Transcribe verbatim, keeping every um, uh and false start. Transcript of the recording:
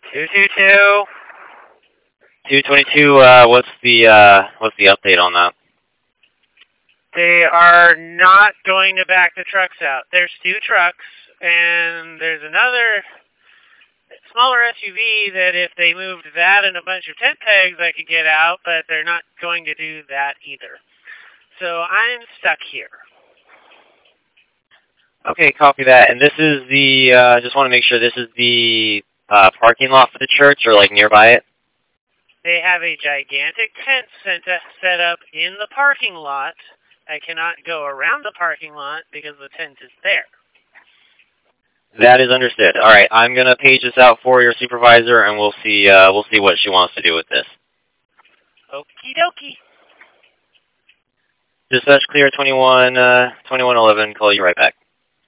Two two two. Two twenty two. Uh, what's the uh, what's the update on that? They are not going to back the trucks out. There's two trucks, and there's another smaller S U V that if they moved that and a bunch of tent pegs, I could get out, but they're not going to do that either. So I'm stuck here. Okay, copy that. And this is the, uh, just want to make sure this is the uh, parking lot for the church or like nearby it? They have a gigantic tent set up in the parking lot. I cannot go around the parking lot because the tent is there. That is understood. All right, I'm gonna page this out for your supervisor, and we'll see. Uh, we'll see what she wants to do with this. Okie dokie. Dispatch clear twenty-one, uh, twenty-one eleven. Call you right back.